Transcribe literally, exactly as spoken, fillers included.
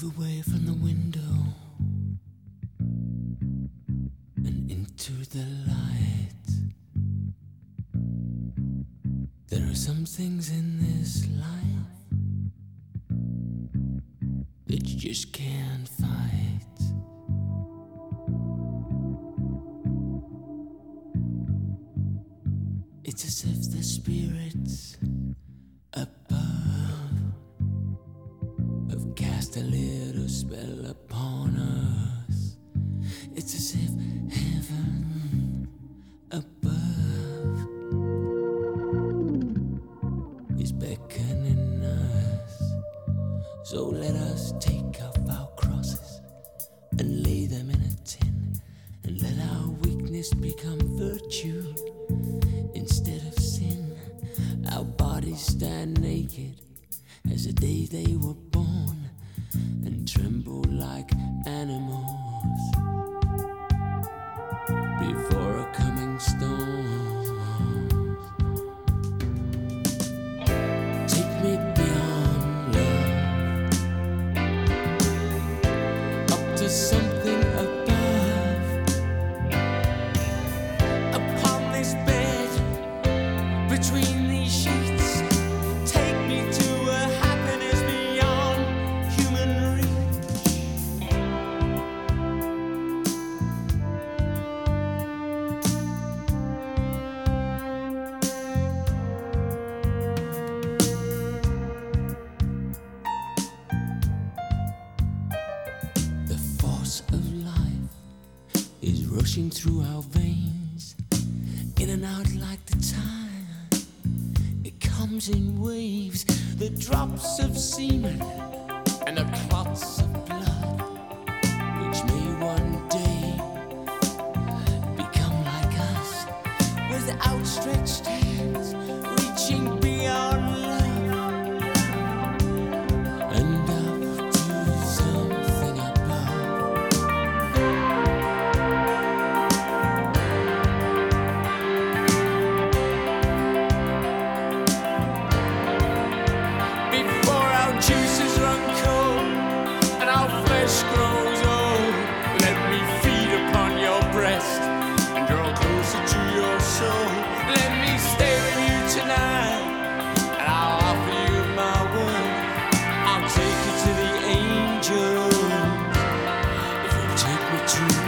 Move away from the window and into the light. There are some things in this life that you just can't fight. It's as if the spirits above have cast a little spell upon us. It's as if heaven above is beckoning us. So let us take up our crosses and lay them in a tin, and let our weakness become virtue instead of sin. Our bodies stand naked as the day they were born, and tremble like animals before a coming storm. Take me beyond love, up to something above. Upon this bed, between these sheets, take me to a happiness beyond human reach. The force of life is rushing through our veins, in and out like the tide. It comes in waves, the drops of semen and the clots of blood, which may one day become like us, with outstretched hands reaching beyond love and up to something above. Before our juices run cold and our flesh grows old, let me feed upon your breast and draw closer to your soul. Let me stay with you tonight, and I'll offer you my word. I'll take you to the angels if you take me to